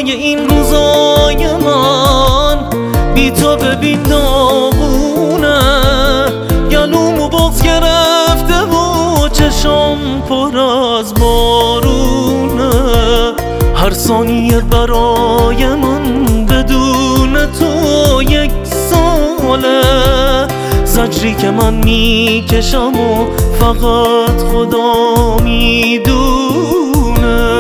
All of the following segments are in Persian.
روزای این روزای من بی تو ببین داغونه، گلومو بغض گرفته و چشام پر از بارونه. هر ثانیه برای من بدون تو یک ساله، زجری که من میکشم و فقط خدا میدونه.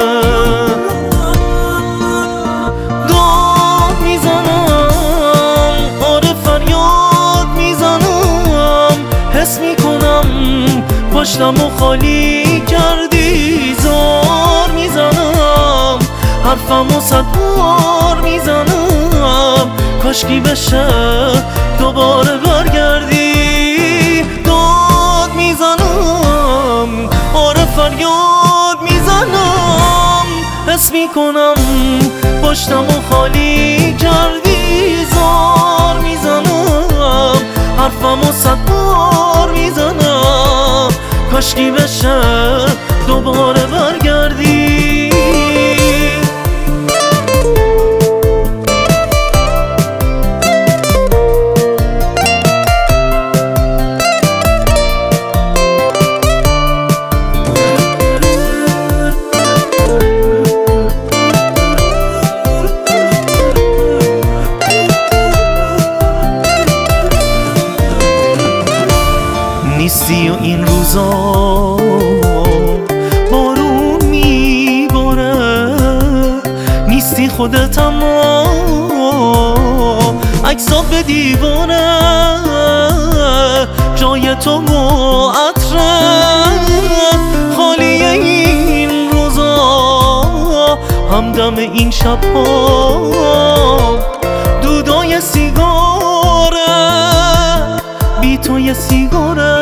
داد میزنم، آره فریاد میزنم، حس میکنم پشتم و خالی کردی. زار میزنم، حرفم و 100 بار میزنم، کاشکی بشه دوباره برگردی. داد میزنم، آره فریاد میزنم، حس میکنم پشتم و خالی کردی. زار میزنم، حرفم و 100 بار میزنم، کاشکی بشه دوباره برگردی. نیستی و این روزا بارون میباره، نیستی خودت اما عکسات به دیواره، جای تو و عطرت خالیه این روزا، همدم این شبها دودای سیگاره، بی تو یه سیگاره.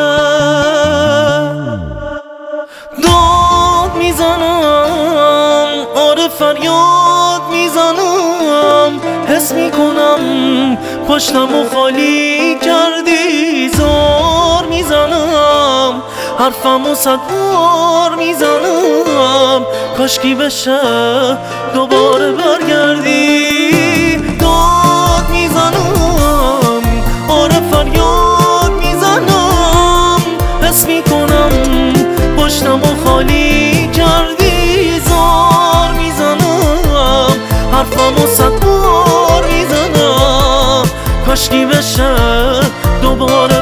داد میزنم، آره فریاد میزنم، حس میکنم پشتم و خالی کردی. زار میزنم، حرفم و 100 بار میزنم، کاشکی بشه دوباره برگردی. داد میزنم، آره فریاد میزنم، حس میکنم پشتم و خالی کردی. زار میزنم، حرفم و 100 بار میزنم، کاشکی بشه دوباره